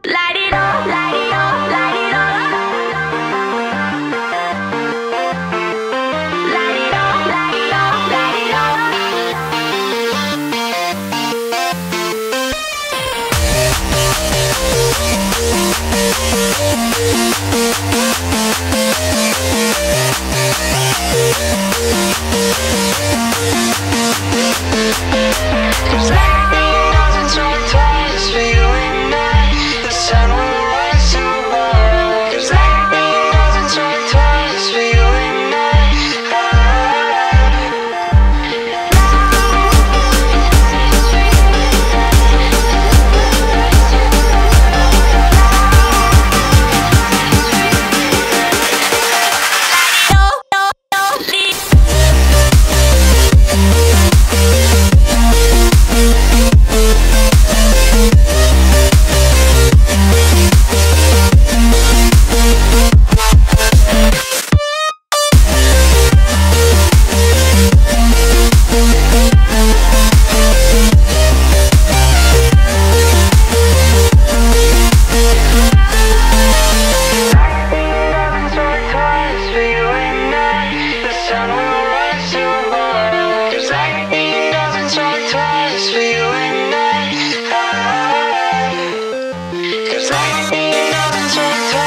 Light it up, light it up, light it up. Light it up, light it up, light it up. 'Cause lightning doesn't strike twice for you and I. The sun will rise tomorrow. 'Cause lightning doesn't strike twice for you and I. Cause lightning doesn't strike twice.